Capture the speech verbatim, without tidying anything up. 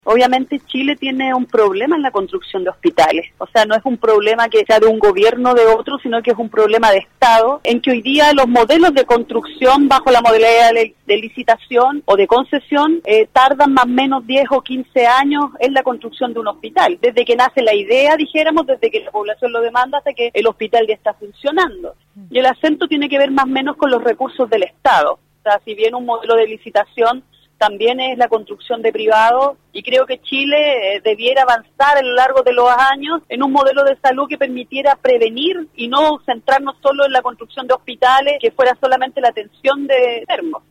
Obviamente Chile tiene un problema en la construcción de hospitales, o sea, no es un problema que sea de un gobierno o de otro, sino que es un problema de Estado, en que hoy día los modelos de construcción bajo la modalidad de, de licitación o de concesión eh, tardan más o menos diez o quince años en la construcción de un hospital, desde que nace la idea, dijéramos, desde que la población lo demanda hasta que el hospital ya está funcionando. Y el acento tiene que ver más o menos con los recursos del Estado, o sea, si bien un modelo de licitación también es la construcción de privados, y creo que Chile eh, debiera avanzar a lo largo de los años en un modelo de salud que permitiera prevenir y no centrarnos solo en la construcción de hospitales, que fuera solamente la atención de enfermos.